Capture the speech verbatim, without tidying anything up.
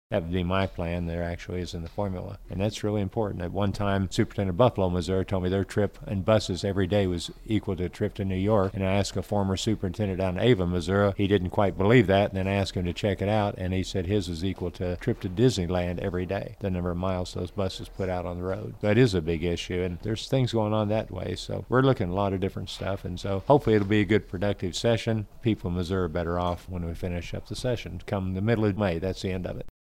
That would be my plan. There actually is in the formula. And that's really important. At one time, Superintendent of Buffalo, Missouri told me their trip in buses every day was equal to a trip to New York. And I asked a former superintendent down in Ava, Missouri. He didn't quite believe that. And then I asked him to check it out. And he said his was equal to a trip to Disneyland every day, the number of miles those buses put out on the road. That is a big issue. And there's things going on that way. So we're looking at a lot of different stuff. And so hopefully it'll be a good, productive session. People in Missouri are better off when we finish up the session. Come the middle of May, that's the end of it.